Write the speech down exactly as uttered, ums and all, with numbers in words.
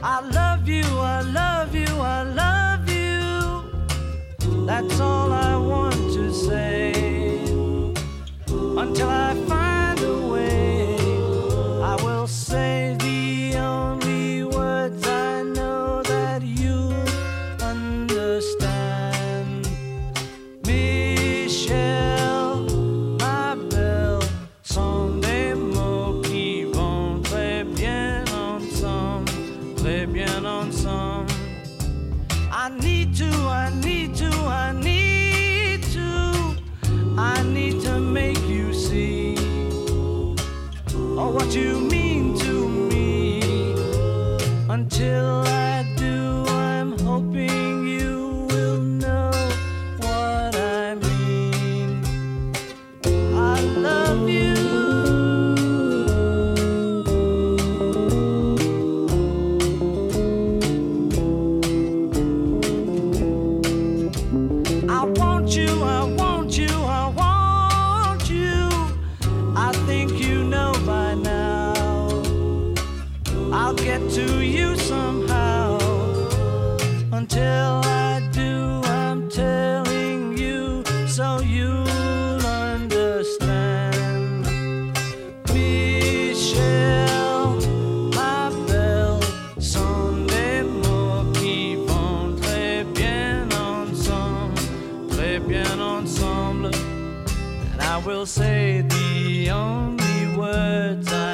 I love you, I love you, I love you. That's all I want to say. Until I find a way, I will say the only words I know that you understand. Michel, ma belle, sont des mots qui vont très bien ensemble, très bien ensemble. I need to, I need to, I need to, I need to make you see oh, what you mean to me. Until I do, I'm hoping you will know what I mean. I love you. I want you, I want you, I want you. I think you know by now. I'll get to you somehow. Until I do, I'm telling you so you'll understand. Michel, ma belle, sont des mots qui vont très bien ensemble, très bien ensemble. And I will say the only words I